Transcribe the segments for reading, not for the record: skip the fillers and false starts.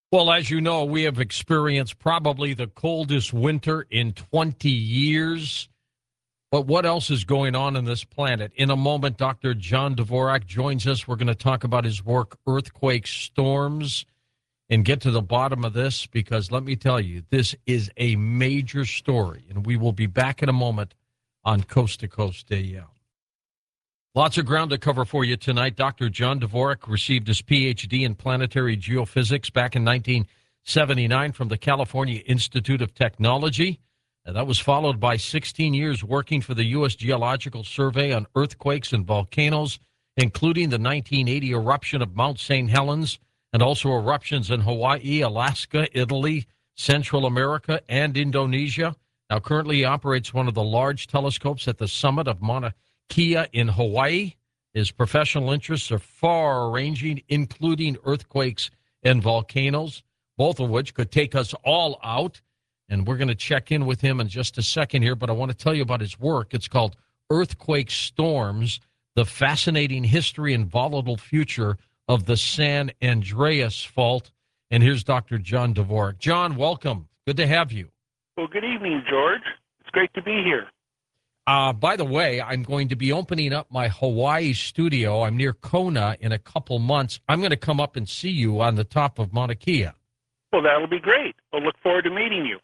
Well, as you know, we have experienced probably the coldest winter in 20 years. But what else is going on this planet? In a moment, Dr. John Dvorak joins us. We're going to talk about his work, Earthquake Storms, and get to the bottom of this, because let me tell you, this is a major story. And we will be back in a moment on Coast to Coast AM. Lots of ground to cover for you tonight. Dr. John Dvorak received his Ph.D. in planetary geophysics back in 1979 from the California Institute of Technology. And that was followed by 16 years working for the U.S. Geological Survey on earthquakes and volcanoes, including the 1980 eruption of Mount St. Helens, and also eruptions in Hawaii, Alaska, Italy, Central America, and Indonesia. Now, currently he operates one of the large telescopes at the summit of Mauna Kea in Hawaii. His professional interests are far-ranging, including earthquakes and volcanoes, both of which could take us all out. And we're going to check in with him in just a second here, but I want to tell you about his work. It's called Earthquake Storms, The Fascinating History and Volatile Future of the San Andreas Fault. And here's Dr. John Dvorak. John, welcome. Good to have you. Well, good evening, George. It's great to be here. By the way, I'm going to be opening up my Hawaii studio. I'm near Kona in a couple months. I'm going to come up and see you on the top of Mauna Kea. Well, that'll be great. I'll look forward to meeting you.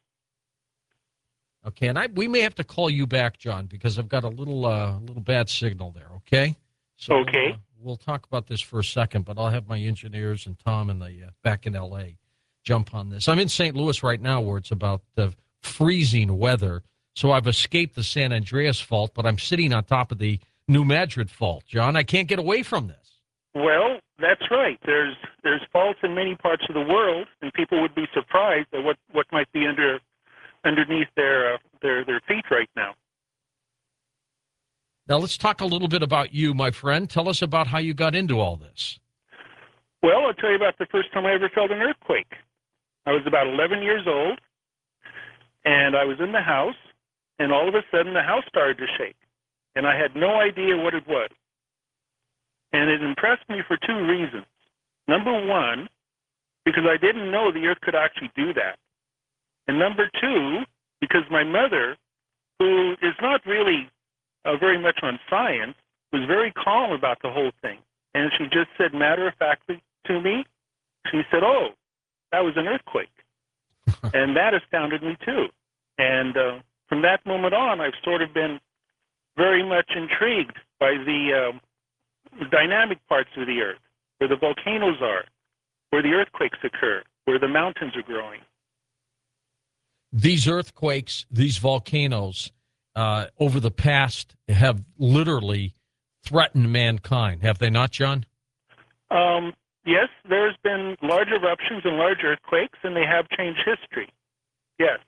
Okay, and we may have to call you back, John, because I've got a little bad signal there, okay? So okay. We'll talk about this for a second, but I'll have my engineers and Tom in the back in L.A. jump on this. I'm in St. Louis right now where it's about freezing weather. So I've escaped the San Andreas Fault, but I'm sitting on top of the New Madrid Fault. John, I can't get away from this. Well, that's right. There's faults in many parts of the world, and people would be surprised at what might be underneath their feet right now. Now let's talk a little bit about you, my friend. Tell us about how you got into all this. Well, I'll tell you about the first time I ever felt an earthquake. I was about 11 years old, and I was in the house. And all of a sudden, the house started to shake, and I had no idea what it was. And it impressed me for two reasons. Number one, because I didn't know the earth could actually do that. And number two, because my mother, who is not really very much on science, was very calm about the whole thing. And she just said matter-of-factly to me, she said, "Oh, that was an earthquake." And that astounded me too. And from that moment on, I've sort of been very much intrigued by the dynamic parts of the earth, where the volcanoes are, where the earthquakes occur, where the mountains are growing. These earthquakes, these volcanoes, over the past have literally threatened mankind, have they not, John? Yes, there's been large eruptions and large earthquakes, and they have changed history. Yes.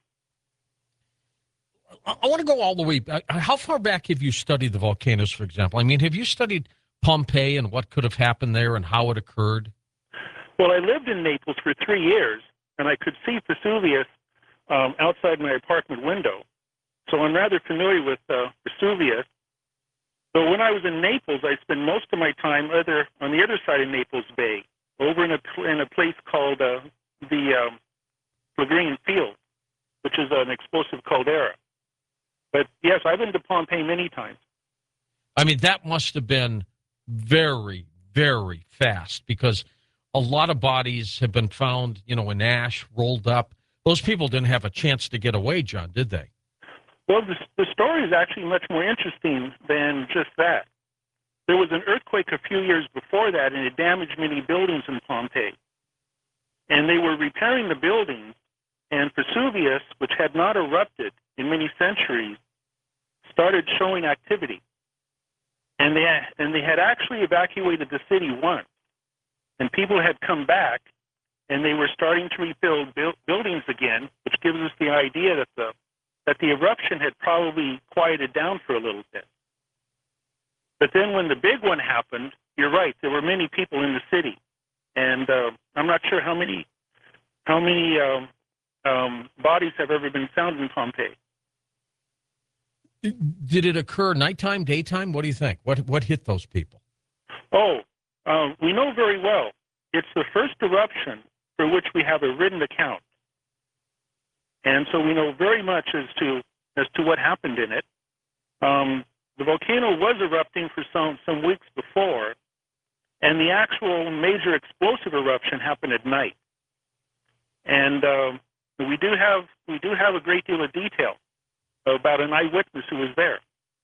I want to go all the way back. How far back have you studied the volcanoes, for example? I mean, have you studied Pompeii and what could have happened there and how it occurred? Well, I lived in Naples for 3 years, and I could see Vesuvius outside my apartment window. So I'm rather familiar with Vesuvius. So when I was in Naples, I spent most of my time on the other side of Naples Bay, over in a place called the Phlegraean Field, which is an explosive caldera. But yes, I've been to Pompeii many times. I mean, that must have been very, very fast, because a lot of bodies have been found, in ash, rolled up. Those people didn't have a chance to get away, John, did they? Well, the story is actually much more interesting than just that. There was an earthquake a few years before that, and it damaged many buildings in Pompeii. And they were repairing the buildings, and Vesuvius, which had not erupted in many centuries, started showing activity. And they had actually evacuated the city once. And people had come back, and they were starting to rebuild buildings again, which gives us the idea that the eruption had probably quieted down for a little bit. But then when the big one happened, you're right, there were many people in the city. And I'm not sure how many bodies have ever been found in Pompeii. Did it occur nighttime, daytime? What do you think? What hit those people? We know very well. It's the first eruption for which we have a written account. And so we know very much as to what happened in it. The volcano was erupting for some weeks before, and the actual major explosive eruption happened at night. And we do have a great deal of detail about an eyewitness who was there.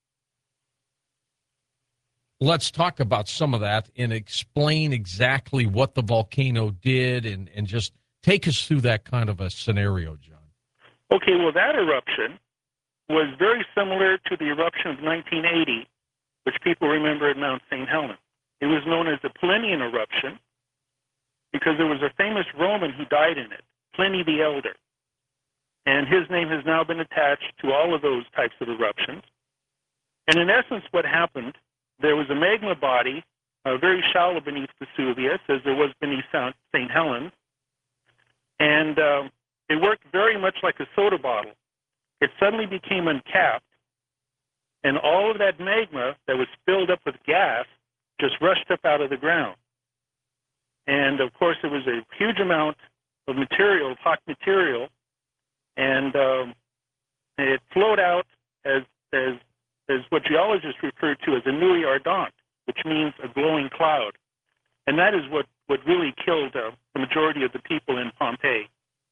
Let's talk about some of that and explain exactly what the volcano did and just take us through that kind of a scenario, John. Okay, well, that eruption was very similar to the eruption of 1980, which people remember at Mount St. Helens. It was known as the Plinian eruption because there was a famous Roman who died in it, Pliny the Elder. And his name has now been attached to all of those types of eruptions. And in essence, what happened, there was a magma body very shallow beneath Vesuvius, as there was beneath St. Helens. And it worked very much like a soda bottle. It suddenly became uncapped, and all of that magma that was filled up with gas just rushed up out of the ground. And, of course, it was a huge amount of material, hot material, and it flowed out as what geologists refer to as a nuit ardente, which means a glowing cloud. And that is what really killed the majority of the people in Pompeii.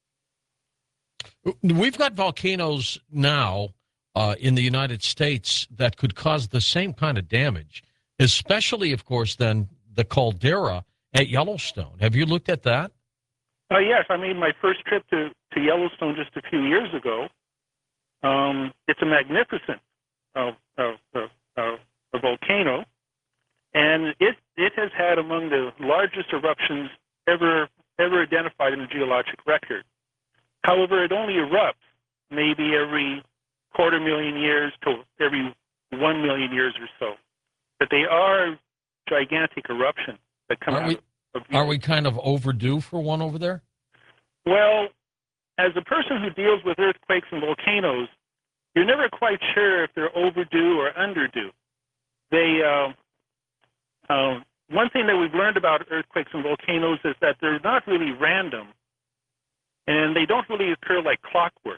We've got volcanoes now in the United States that could cause the same kind of damage, especially, of course, then the caldera at Yellowstone. Have you looked at that? Yes, I made my first trip to Yellowstone just a few years ago. It's a magnificent a volcano, and it has had among the largest eruptions ever identified in the geologic record. However, it only erupts maybe every 250,000 years to every 1 million years or so. But they are gigantic eruptions that come out of Are we kind of overdue for one over there? Well, as a person who deals with earthquakes and volcanoes, you're never quite sure if they're overdue or underdue. One thing that we've learned about earthquakes and volcanoes is that they're not really random, and they don't really occur like clockwork.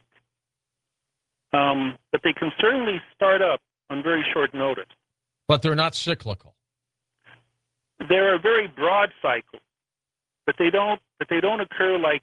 But they can certainly start up on very short notice. But they're not cyclical. They're a very broad cycle, but they don't occur like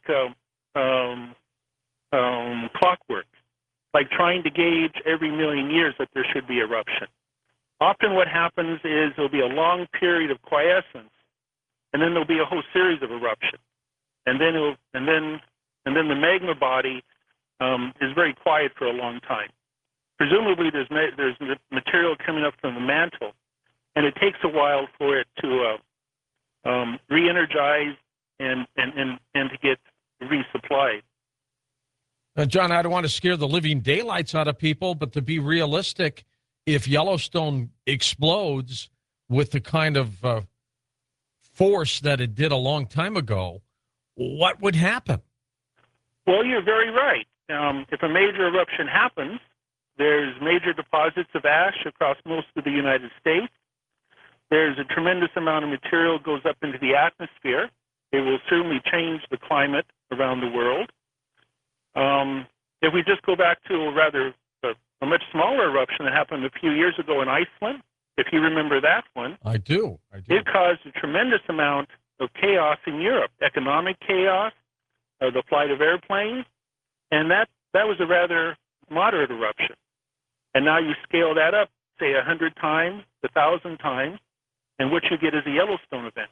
clockwork, like trying to gauge every million years that there should be eruption. Often what happens is there'll be a long period of quiescence, and then there'll be a whole series of eruptions. And then the magma body is very quiet for a long time. Presumably there's material coming up from the mantle, and it takes a while for it to re-energize and to get resupplied. John, I don't want to scare the living daylights out of people, but to be realistic, if Yellowstone explodes with the kind of force that it did a long time ago, what would happen? Well, you're very right. If a major eruption happens, there's major deposits of ash across most of the United States. There's a tremendous amount of material goes up into the atmosphere. It will certainly change the climate around the world. If we just go back to a much smaller eruption that happened a few years ago in Iceland, if you remember that one. I do. It caused a tremendous amount of chaos in Europe, economic chaos, the flight of airplanes, and that was a rather moderate eruption. And now you scale that up, say 100 times, 1,000 times, and what you get is a Yellowstone event.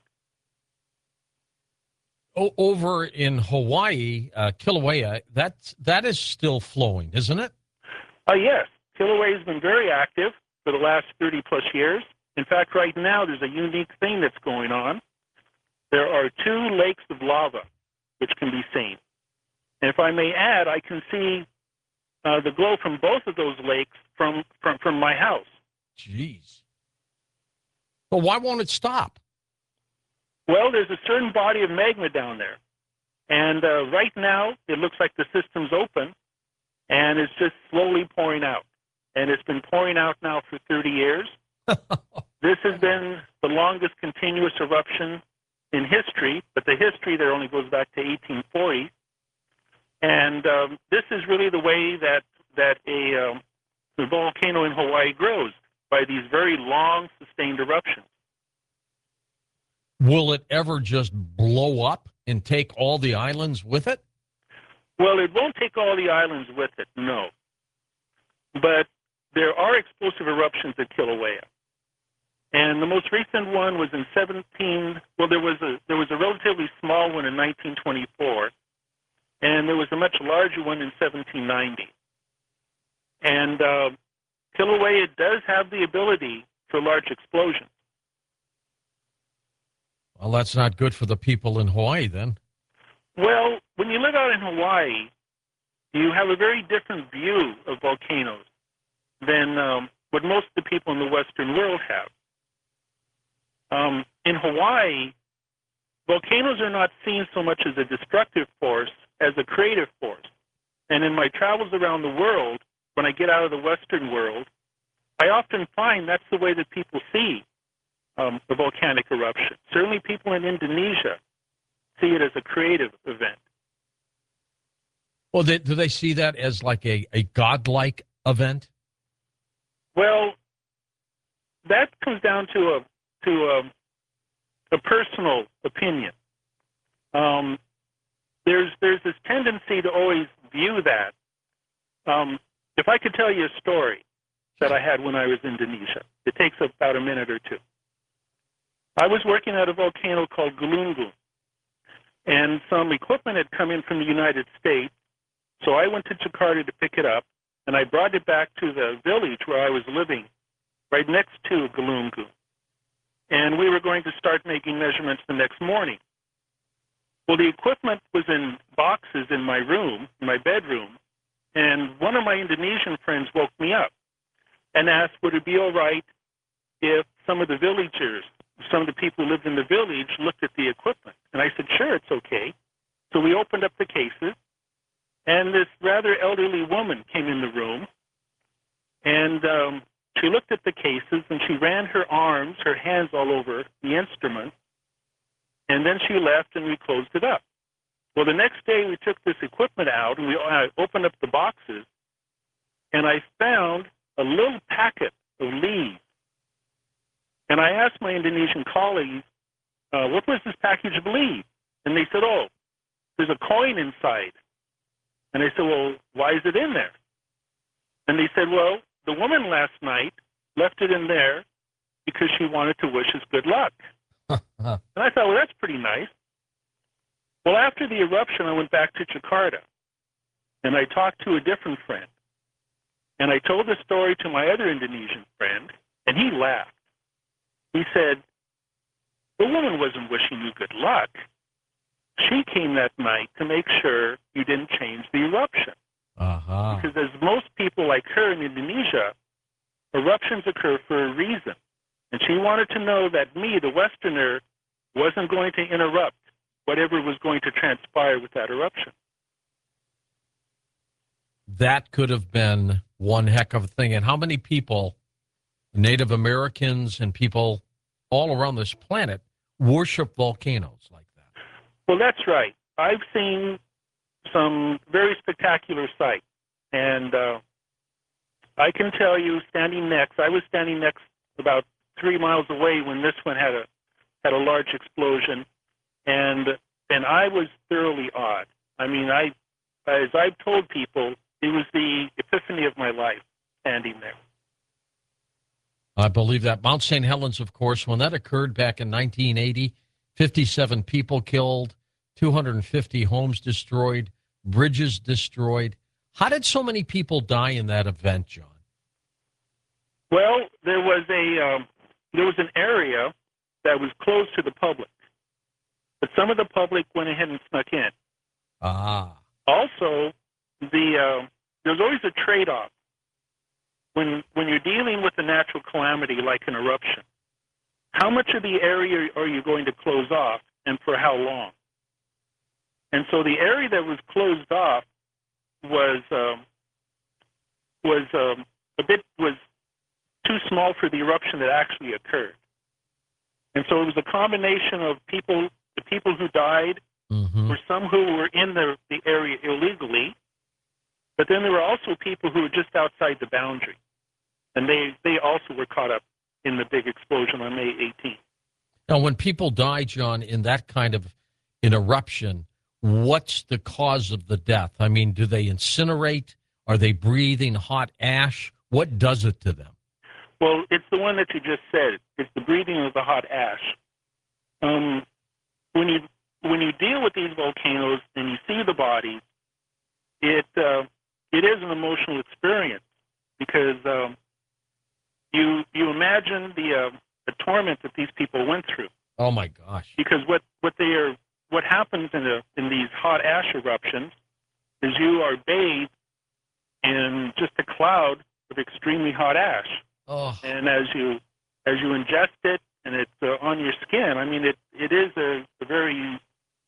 Over in Hawaii, Kilauea, that is still flowing, isn't it? Yes. Kilauea has been very active for the last 30-plus years. In fact, right now there's a unique thing that's going on. There are 2 lakes of lava which can be seen. And if I may add, I can see the glow from both of those lakes from my house. Jeez. Well, why won't it stop? Well, there's a certain body of magma down there. And right now, it looks like the system's open, and it's just slowly pouring out. And it's been pouring out now for 30 years. This has been the longest continuous eruption in history, but the history there only goes back to 1840. And this is really the way that the volcano in Hawaii grows, by these very long, sustained eruptions. Will it ever just blow up and take all the islands with it? Well, it won't take all the islands with it, no. But there are explosive eruptions at Kilauea. And the most recent one was in there was a relatively small one in 1924, and there was a much larger one in 1790. And Kilauea does have the ability for large explosions. Well, that's not good for the people in Hawaii then. Well, when you live out in Hawaii, you have a very different view of volcanoes than what most of the people in the Western world have. In Hawaii, volcanoes are not seen so much as a destructive force as a creative force. And in my travels around the world, when I get out of the Western world, I often find that's the way that people see the volcanic eruption. Certainly people in Indonesia see it as a creative event. Well, do they see that as like a godlike event? Well, that comes down to a personal opinion. There's this tendency to always view that. If I could tell you a story that I had when I was in Indonesia, it takes about a minute or two. I was working at a volcano called Galunggung, and some equipment had come in from the United States, so I went to Jakarta to pick it up, and I brought it back to the village where I was living, right next to Galunggung. And we were going to start making measurements the next morning. Well, the equipment was in boxes in my room, in my bedroom, and one of my Indonesian friends woke me up and asked, would it be all right if some of the villagers, some of the people who lived in the village, looked at the equipment? And I said, sure, it's okay. So we opened up the cases, and this rather elderly woman came in the room, and she looked at the cases, and she ran her arms, her hands all over the instrument, and then she left, and we closed it up. Well, the next day, we took this equipment out, and we opened up the boxes, and I found a little packet of leaves. And I asked my Indonesian colleagues, what was this package of leaves? And they said, oh, there's a coin inside. And I said, well, why is it in there? And they said, well, the woman last night left it in there because she wanted to wish us good luck. And I thought, well, that's pretty nice. Well, after the eruption, I went back to Jakarta, and I talked to a different friend. And I told the story to my other Indonesian friend, and he laughed. He said, the woman wasn't wishing you good luck. She came that night to make sure you didn't change the eruption. Uh-huh. Because as most people like her in Indonesia, eruptions occur for a reason. And she wanted to know that me, the Westerner, wasn't going to interrupt whatever was going to transpire with that eruption. That could have been one heck of a thing. And how many people, Native Americans and people all around this planet, worship volcanoes like that? Well, that's right. I've seen some very spectacular sights. And I can tell you, I was standing next about 3 miles away when this one had a large explosion, and I was thoroughly awed. I mean, as I've told people, it was the epiphany of my life standing there. I believe that. Mount St. Helens, of course, when that occurred back in 1980, 57 people killed, 250 homes destroyed, bridges destroyed. How did so many people die in that event, John? Well, there was an area that was closed to the public, but some of the public went ahead and snuck in. Ah. Also, there's always a trade-off when you're dealing with a natural calamity like an eruption. How much of the area are you going to close off, and for how long? And so the area that was closed off was too small for the eruption that actually occurred. And so it was a combination of people the people who died Mm-hmm. were some who were in the area illegally, but then there were also people who were just outside the boundary, and they also were caught up in the big explosion on May 18th. Now, when people die, John, in that kind of an eruption, what's the cause of the death? I mean, do they incinerate? Are they breathing hot ash? What does it to them? Well, it's the one that you just said. It's the breathing of the hot ash. When you deal with these volcanoes and you see the bodies, it is an emotional experience because you imagine the torment that these people went through. Oh my gosh! Because what happens in these hot ash eruptions is you are bathed in just a cloud of extremely hot ash. Oh. And as you ingest it and it's on your skin, I mean, it is a very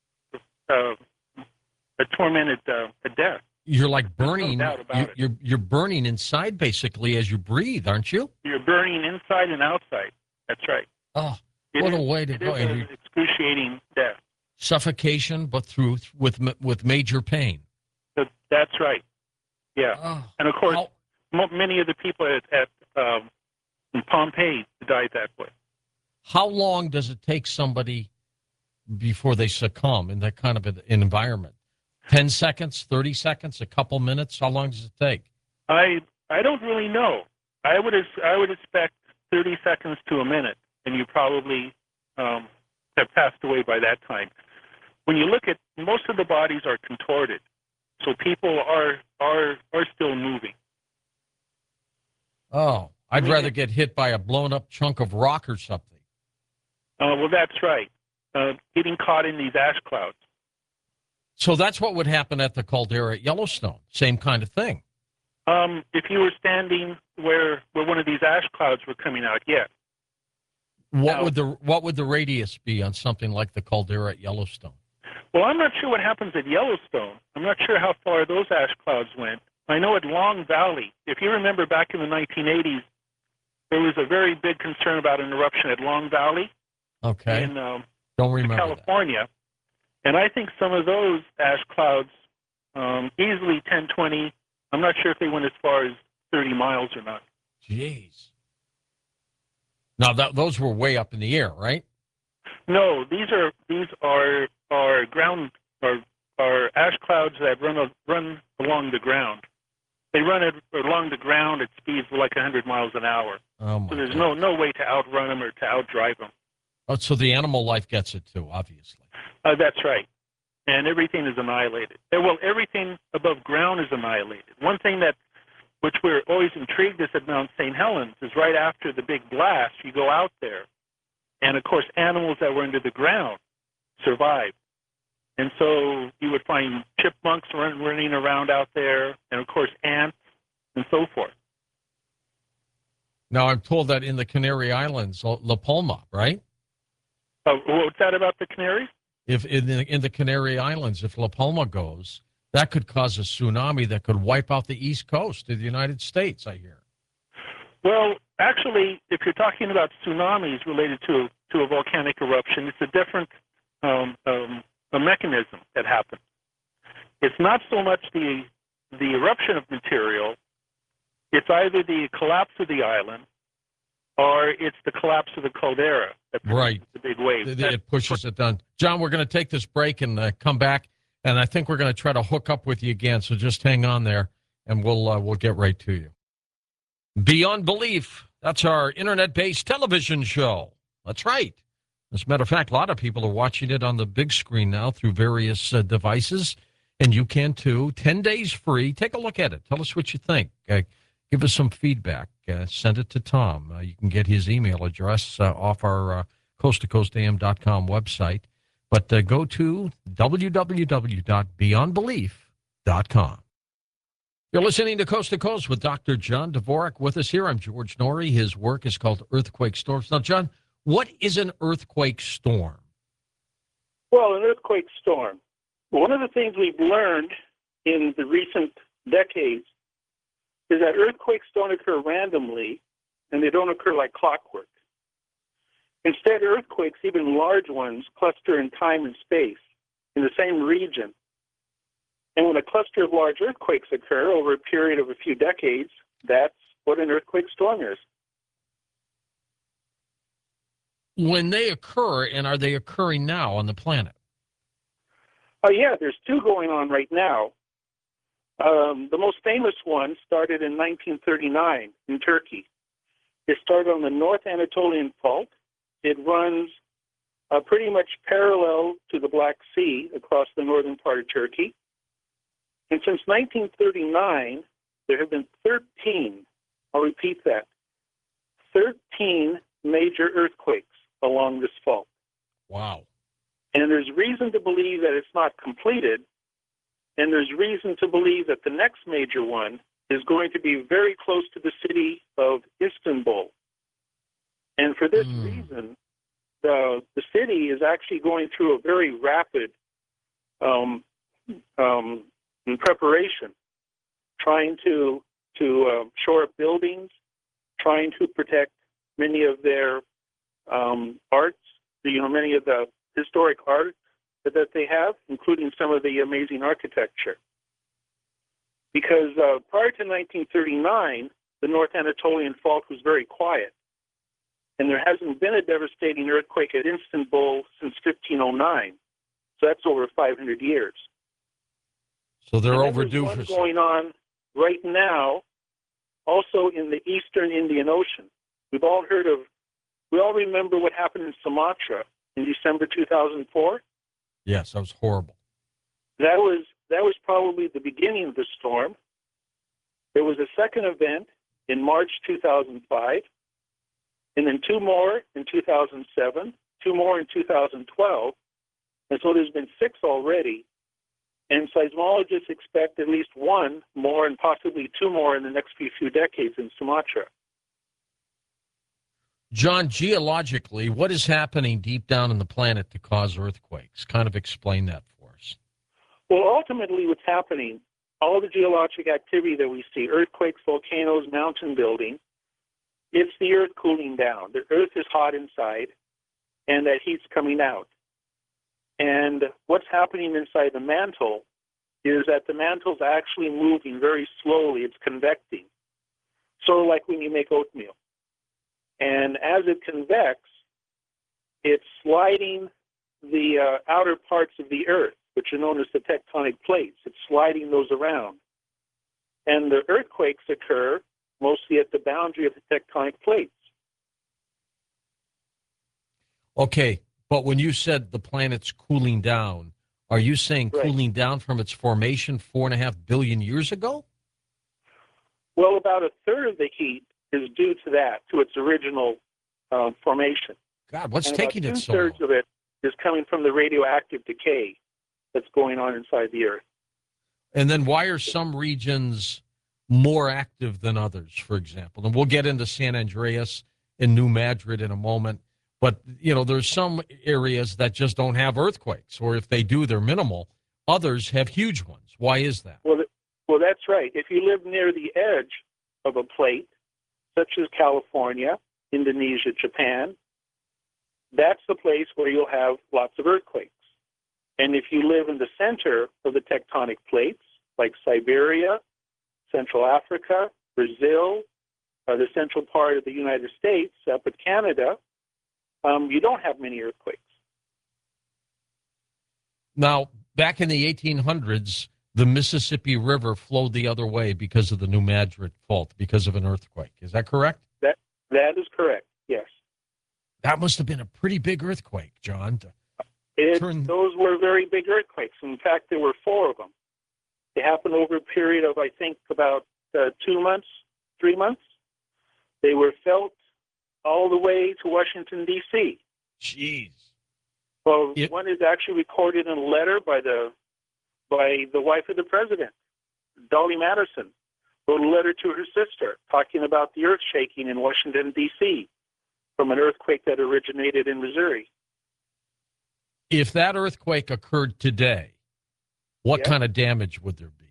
a tormented a death. You're like burning. No doubt about it. You're burning inside basically as you breathe, aren't you? You're burning inside and outside. That's right. Oh, what a way to go! It is an excruciating death. Suffocation, but with major pain. That's right. Yeah, Oh. and of course, many of the people at in Pompeii died that way. How long does it take somebody before they succumb in that kind of an environment? 10 seconds, 30 seconds, a couple minutes? How long does it take? I don't really know. I would expect 30 seconds to a minute, and you probably have passed away by that time. When you look at, most of the bodies are contorted, so people are still moving. Oh, I'd rather get hit by a blown up chunk of rock or something. Well, that's right. Getting caught in these ash clouds. So that's what would happen at the caldera at Yellowstone. Same kind of thing. If you were standing where one of these ash clouds were coming out, yes. What would the radius be on something like the caldera at Yellowstone? Well, I'm not sure what happens at Yellowstone. I'm not sure how far those ash clouds went. I know at Long Valley, if you remember back in the 1980s, there was a very big concern about an eruption at Long Valley Okay. in Don't remember California. And I think some of those ash clouds, easily 10, 20, I'm not sure if they went as far as 30 miles or not. Jeez. Now, those were way up in the air, right? No, these are ground are ash clouds that run along the ground. They run along the ground at speeds of like 100 miles an hour. Oh my So there's God. no way to outrun them or to outdrive them. Oh, so the animal life gets it too, obviously. That's right. And everything is annihilated. Well, everything above ground is annihilated. One thing which we're always intrigued is at Mount St. Helens is right after the big blast, you go out there. And, of course, animals that were under the ground survived. And so you would find chipmunks running around out there, and, of course, ants and so forth. Now, I'm told that in the Canary Islands, La Palma, right? What's that about the Canaries? If in the Canary Islands, if La Palma goes, that could cause a tsunami that could wipe out the East Coast of the United States, I hear. Well, actually, if you're talking about tsunamis related to a volcanic eruption, it's a different a mechanism that happens. It's not so much the eruption of material. It's either the collapse of the island or it's the collapse of the caldera that produces the big wave. It pushes it down. John, we're going to take this break and come back, and I think we're going to try to hook up with you again, so just hang on there, and we'll get right to you. Beyond Belief, that's our internet-based television show. That's right. As a matter of fact, a lot of people are watching it on the big screen now through various devices, and you can too. 10 days free. Take a look at it. Tell us what you think. Give us some feedback. Send it to Tom. You can get his email address off our coasttocoastam.com website. But go to www.beyondbelief.com. You're listening to Coast to Coast with Dr. John Dvorak. With us here, I'm George Norrie. His work is called Earthquake Storms. Now, John, what is an earthquake storm? Well, an earthquake storm. One of the things we've learned in the recent decades is that earthquakes don't occur randomly, and they don't occur like clockwork. Instead, earthquakes, even large ones, cluster in time and space in the same region. And when a cluster of large earthquakes occur over a period of a few decades, that's what an earthquake storm is. When they occur, and are they occurring now on the planet? Yeah, there's two going on right now. The most famous one started in 1939 in Turkey. It started on the North Anatolian Fault. It runs pretty much parallel to the Black Sea across the northern part of Turkey. And since 1939, there have been 13, I'll repeat that, 13 major earthquakes along this fault. Wow. And there's reason to believe that it's not completed, and there's reason to believe that the next major one is going to be very close to the city of Istanbul. And for this reason, the city is actually going through a very rapid preparation, trying to shore up buildings, trying to protect many of their arts, many of the historic art that they have, including some of the amazing architecture. Because prior to 1939, the North Anatolian Fault was very quiet, and there hasn't been a devastating earthquake at Istanbul since 1509. So that's over 500 years. So they're and overdue there's one for going on right now, also in the eastern Indian Ocean. We all remember what happened in Sumatra in December 2004. Yes, that was horrible. That was probably the beginning of the storm. There was a second event in March 2005, and then two more in 2007, two more in 2012, and so there's been 6 already. And seismologists expect at least 1 more and possibly 2 more in the next few decades in Sumatra. John, geologically, what is happening deep down in the planet to cause earthquakes? Kind of explain that for us. Well, ultimately what's happening, all the geologic activity that we see, earthquakes, volcanoes, mountain building, it's the earth cooling down. The earth is hot inside, and that heat's coming out. And what's happening inside the mantle is that the mantle's actually moving very slowly. It's convecting, sort of like when you make oatmeal. And as it convects, it's sliding the outer parts of the earth, which are known as the tectonic plates. It's sliding those around. And the earthquakes occur mostly at the boundary of the tectonic plates. Okay, but when you said the planet's cooling down, are you saying cooling down from its formation 4.5 billion years ago? Well, about a third of the heat is due to that, to its original formation. God, what's and taking it so long? About 2/3 of it is coming from the radioactive decay that's going on inside the Earth. And then why are some regions more active than others, for example? And we'll get into San Andreas and New Madrid in a moment. But, there's some areas that just don't have earthquakes, or if they do, they're minimal. Others have huge ones. Why is that? Well, that's right. If you live near the edge of a plate, such as California, Indonesia, Japan, that's the place where you'll have lots of earthquakes. And if you live in the center of the tectonic plates, like Siberia, Central Africa, Brazil, the central part of the United States, up at Canada, you don't have many earthquakes. Now, back in the 1800s, the Mississippi River flowed the other way because of the New Madrid Fault, because of an earthquake. Is that correct? That is correct, yes. That must have been a pretty big earthquake, John. Those were very big earthquakes. In fact, there were 4 of them. They happened over a period of, I think, about 2 months, 3 months. They were felt all the way to Washington, D.C. Jeez. Well, one is actually recorded in a letter by the wife of the president, Dolly Madison, wrote a letter to her sister talking about the earth shaking in Washington, D.C. from an earthquake that originated in Missouri. If that earthquake occurred today, what kind of damage would there be?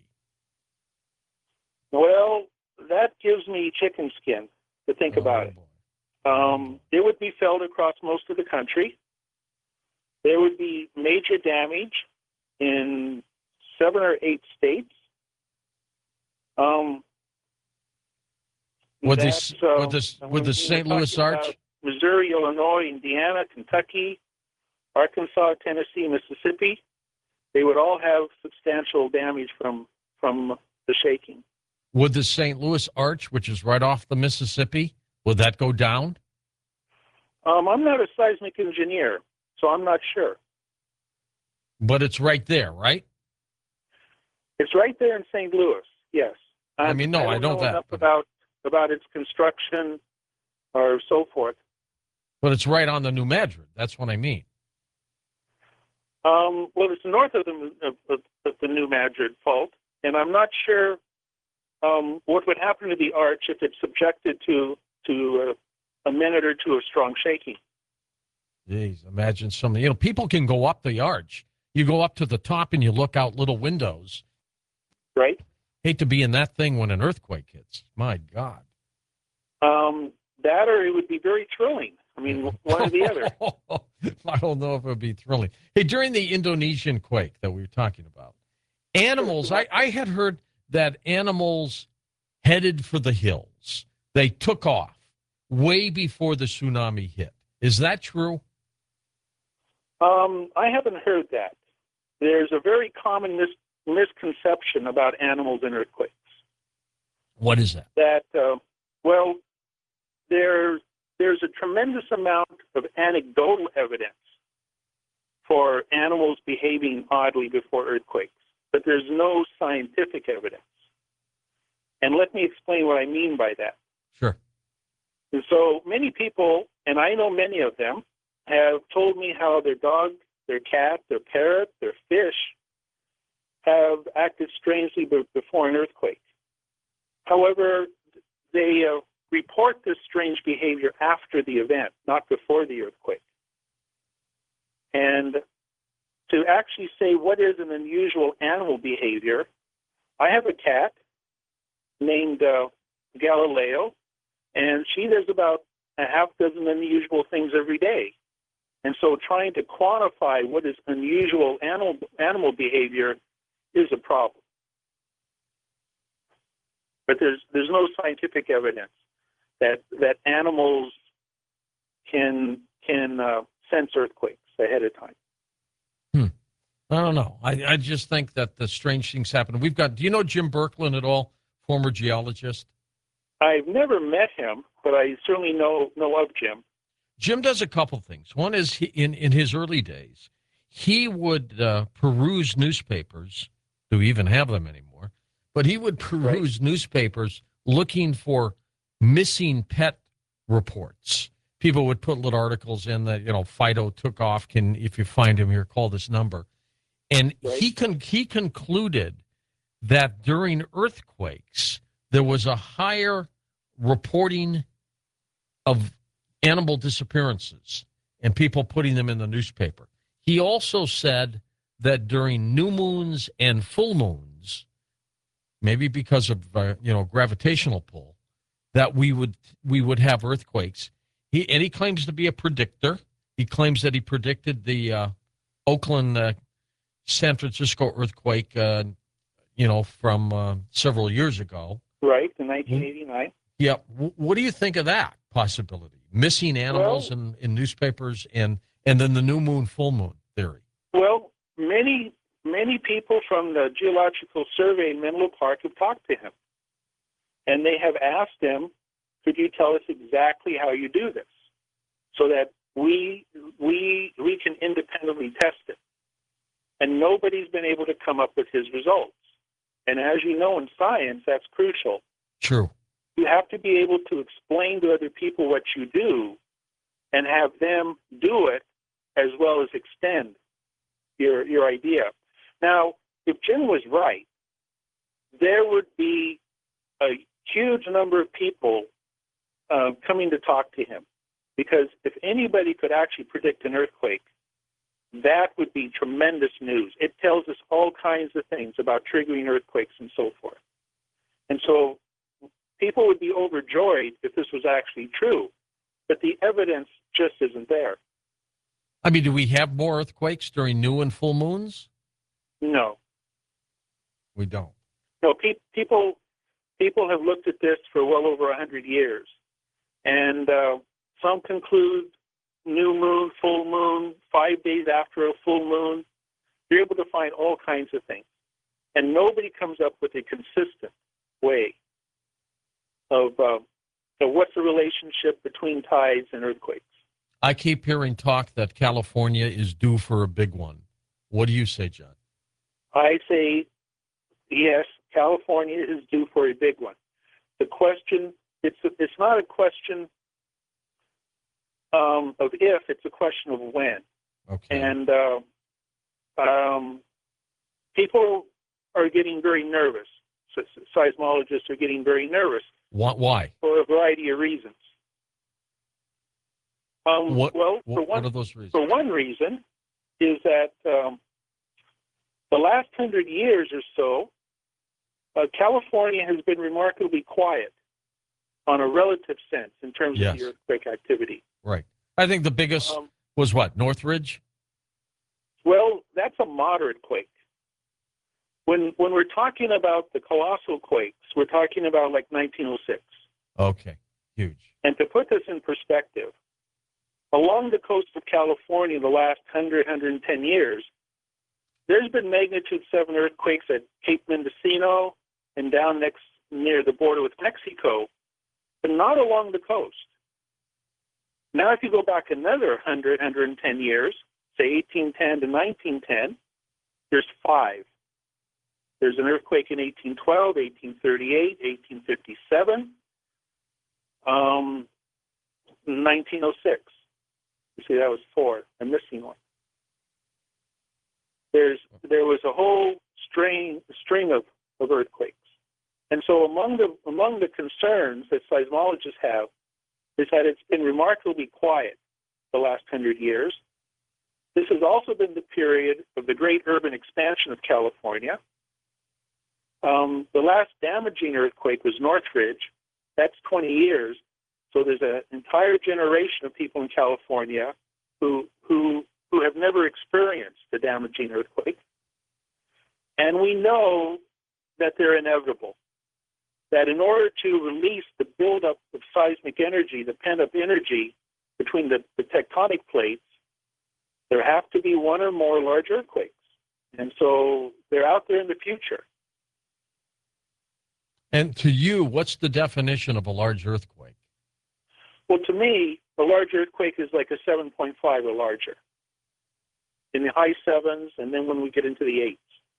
Well, that gives me chicken skin to think about it. Boy. It would be felt across most of the country. There would be major damage in 7 or 8 states. Would the St. Louis Arch? Missouri, Illinois, Indiana, Kentucky, Arkansas, Tennessee, Mississippi, they would all have substantial damage from the shaking. Would the St. Louis Arch, which is right off the Mississippi, would that go down? I'm not a seismic engineer, so I'm not sure. But it's right there, right? It's right there in St. Louis, yes. I mean, no, I don't know enough about its construction or so forth. But it's right on the New Madrid. That's what I mean. Well, it's north of the New Madrid fault, and I'm not sure what would happen to the arch if it's subjected to a minute or two of strong shaking. Jeez, imagine people can go up the arch. You go up to the top and you look out little windows. Right. Hate to be in that thing when an earthquake hits. My God. That or it would be very thrilling. I mean, one or the other. I don't know if it would be thrilling. Hey, during the Indonesian quake that we were talking about, animals, I had heard that animals headed for the hills. They took off way before the tsunami hit. Is that true? I haven't heard that. There's a very common misconception about animals in earthquakes. What is that? Well, there's a tremendous amount of anecdotal evidence for animals behaving oddly before earthquakes, but there's no scientific evidence. And let me explain what I mean by that. Sure. And so many people, and I know many of them, have told me how their dog, their cat, their parrot, their fish have acted strangely before an earthquake. However, they report this strange behavior after the event, not before the earthquake. And to actually say what is an unusual animal behavior, I have a cat named Galileo, and she does about a half dozen unusual things every day. And so trying to quantify what is unusual animal behavior is a problem. But there's no scientific evidence that animals can sense earthquakes ahead of time. I don't know. I just think that the strange things happen. Do you know Jim Birkeland at all? Former geologist. I've never met him, but I certainly know of Jim. Jim does a couple things. One is in his early days, he would peruse newspapers. Do we even have them anymore? But he would peruse newspapers looking for missing pet reports. People would put little articles in that, Fido took off. If you find him here, call this number. And he concluded that during earthquakes, there was a higher reporting of animal disappearances and people putting them in the newspaper. He also said that during new moons and full moons, maybe because of gravitational pull, that we would have earthquakes. He claims to be a predictor. He claims that he predicted the Oakland, San Francisco earthquake, from several years ago. Right, in 1989. Yeah. What do you think of that possibility? Missing animals in newspapers and then the new moon, full moon theory. Well, many people from the Geological Survey in Menlo Park have talked to him. And they have asked him, could you tell us exactly how you do this so that we can independently test it? And nobody's been able to come up with his results. And as you know, in science, that's crucial. True. You have to be able to explain to other people what you do and have them do it as well as extend your idea. Now, if Jim was right, there would be a huge number of people coming to talk to him, because if anybody could actually predict an earthquake, that would be tremendous news. It tells us all kinds of things about triggering earthquakes and so forth. And so people would be overjoyed if this was actually true. but the evidence just isn't there. I mean, do we have more earthquakes during new and full moons? No. We don't. No, people have looked at this for well over 100 years, and some conclude new moon, full moon, 5 days after a full moon. You're able to find all kinds of things, and nobody comes up with a consistent way of what's the relationship between tides and earthquakes. I keep hearing talk that California is due for a big one. What do you say, John? I say, yes, California is due for a big one. The question, it's not a question of if, it's a question of when. Okay. And people are getting very nervous. Seismologists are getting very nervous. Why? For a variety of reasons. What are those reasons? For one reason is that the last 100 years or so, California has been remarkably quiet on a relative sense in terms of the earthquake activity. Right. I think the biggest was what, Northridge? Well, that's a moderate quake. When we're talking about the colossal quakes, we're talking about like 1906. Okay, huge. And to put this in perspective, along the coast of California the last 100, 110 years, there's been magnitude 7 earthquakes at Cape Mendocino and down near the border with Mexico, but not along the coast. Now, if you go back another 100, 110 years, say 1810 to 1910, there's 5. There's an earthquake in 1812, 1838, 1857, 1906. You see, that was 4. I'm missing one. There was a whole string of earthquakes. And so among the concerns that seismologists have is that it's been remarkably quiet the last 100 years. This has also been the period of the great urban expansion of California. The last damaging earthquake was Northridge. That's 20 years. So there's an entire generation of people in California who have never experienced a damaging earthquake. And we know that they're inevitable, that in order to release the buildup of seismic energy, the pent-up energy between the tectonic plates, there have to be one or more large earthquakes. And so they're out there in the future. And to you, what's the definition of a large earthquake? Well, to me, a large earthquake is like a 7.5 or larger, in the high 7s, and then when we get into the 8s.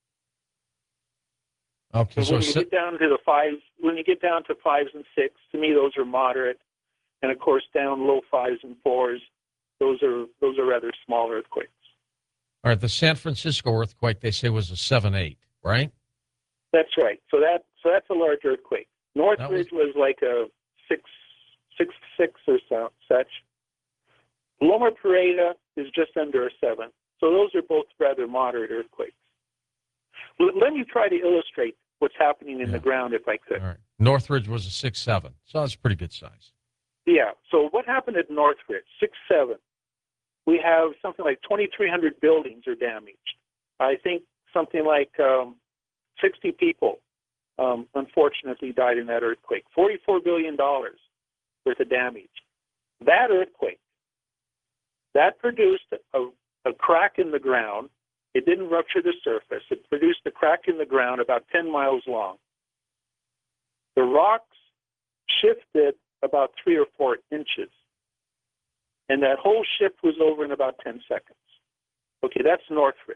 Okay, so when you get down to the 5s, when you get down to 5s and 6, to me those are moderate, and of course down low 5s and 4s, those are rather small earthquakes. All right, the San Francisco earthquake they say was a 7.8, right? That's right. So that's a large earthquake. Northridge was like a 6.6 or such. Loma Prieta is just under a 7. So those are both rather moderate earthquakes. Let me try to illustrate what's happening in the ground if I could. All right. Northridge was a 6.7, so that's pretty good size. Yeah. So what happened at Northridge? 6.7. We have something like 2,300 buildings are damaged. I think something like 60 people, unfortunately, died in that earthquake. $44 billion worth of damage. That earthquake, that produced a crack in the ground. It didn't rupture the surface. It produced a crack in the ground about 10 miles long. The rocks shifted about 3 or 4 inches. And that whole shift was over in about 10 seconds. Okay, that's Northridge.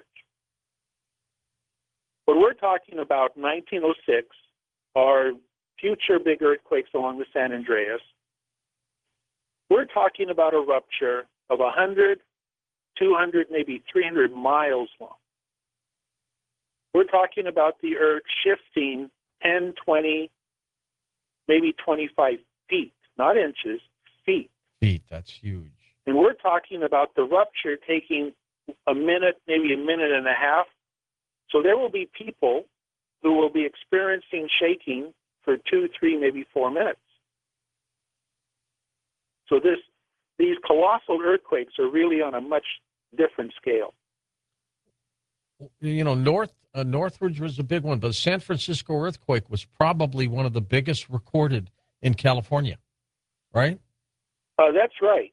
What we're talking about, 1906, are future big earthquakes along the San Andreas. We're talking about a rupture of 100, 200, maybe 300 miles long. We're talking about the Earth shifting 10, 20, maybe 25 feet, not inches, feet. Feet, that's huge. And we're talking about the rupture taking a minute, maybe a minute and a half. So there will be people who will be experiencing shaking for 2, 3, maybe 4 minutes. So this these colossal earthquakes are really on a much different scale. You know, Northridge was a big one, but the San Francisco earthquake was probably one of the biggest recorded in California, right? That's right.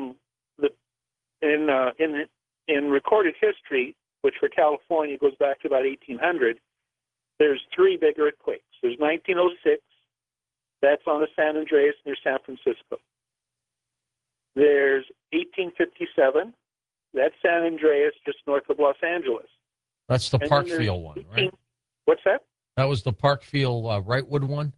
In recorded history, which for California goes back to about 1800, there's three big earthquakes. There's 1906, that's on the San Andreas near San Francisco. There's 1857, that's San Andreas just north of Los Angeles. That's the Parkfield one, right? What's that? That was the Parkfield Wrightwood one?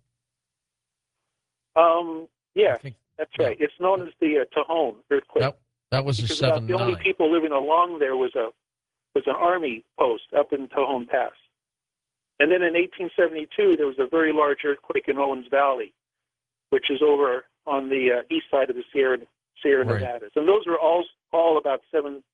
Yeah, that's right. It's known as the Tejon earthquake. That was a 7.9. The only people living along there was an army post up in Tejon Pass. And then in 1872, there was a very large earthquake in Owens Valley, which is over on the east side of the Sierra Nevadas. And those were all about 7.7,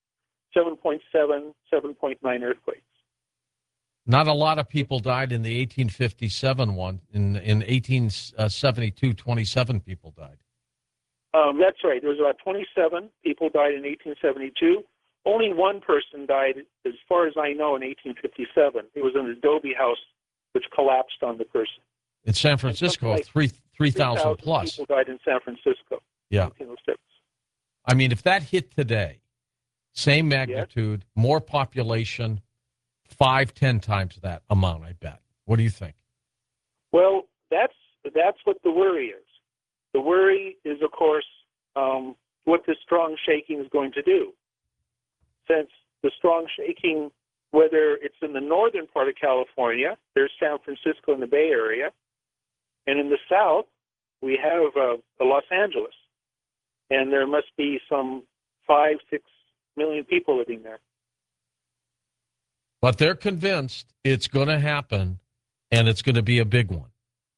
7.9 earthquakes. Not a lot of people died in the 1857 one. In 1872, 27 people died. That's right. There was about 27 people died in 1872. Only one person died, as far as I know, in 1857. It was an adobe house which collapsed on the person. In San Francisco, like 3,000 plus. People died in San Francisco. Yeah. 1906. I mean, if that hit today, same magnitude, more population, 5-10 times that amount, I bet. What do you think? Well, that's what the worry is. The worry is, of course, what this strong shaking is going to do. Since the strong shaking, whether it's in the northern part of California, there's San Francisco and the Bay Area, and in the south, we have Los Angeles, and there must be some 5-6 million people living there. But they're convinced it's going to happen, and it's going to be a big one.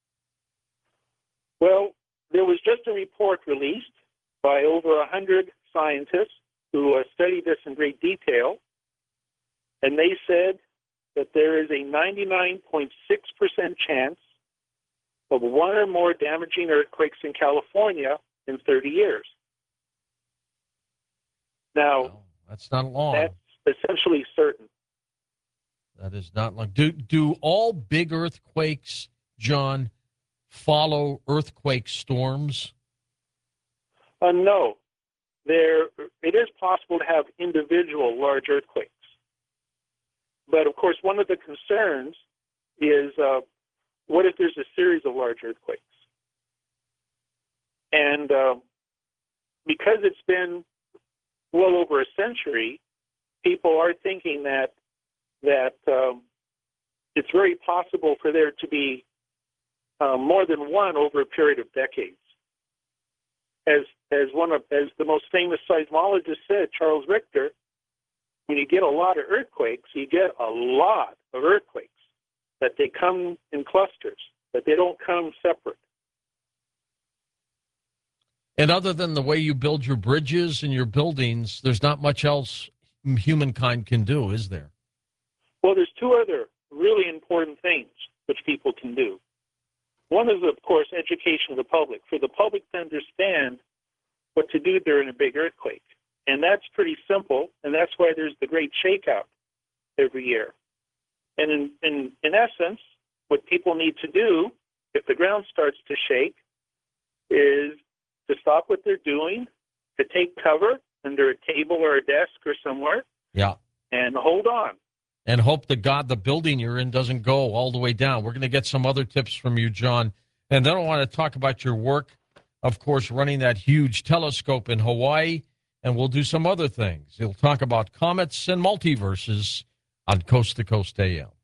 Well, there was just a report released by over 100 scientists who studied this in great detail, and they said that there is a 99.6% chance of one or more damaging earthquakes in California in 30 years. Now, that's not long. That's essentially certain. That is not long. Do all big earthquakes, John, follow earthquake storms? No. It is possible to have individual large earthquakes. But, of course, one of the concerns is what if there's a series of large earthquakes? And because it's been well over a century, people are thinking that it's very possible for there to be more than one over a period of decades. As the most famous seismologist said, Charles Richter, when you get a lot of earthquakes, you get a lot of earthquakes, that they come in clusters, that they don't come separate. And other than the way you build your bridges and your buildings, there's not much else humankind can do, is there? Well, there's two other really important things which people can do. One is, of course, education of the public, for the public to understand what to do during a big earthquake. And that's pretty simple, and that's why there's the great shakeout every year. And in essence, what people need to do, if the ground starts to shake, is to stop what they're doing, to take cover under a table or a desk or somewhere, and hold on. And hope to God the building you're in doesn't go all the way down. We're going to get some other tips from you, John. And then I want to talk about your work, of course, running that huge telescope in Hawaii, and we'll do some other things. We'll talk about comets and multiverses on Coast to Coast AM.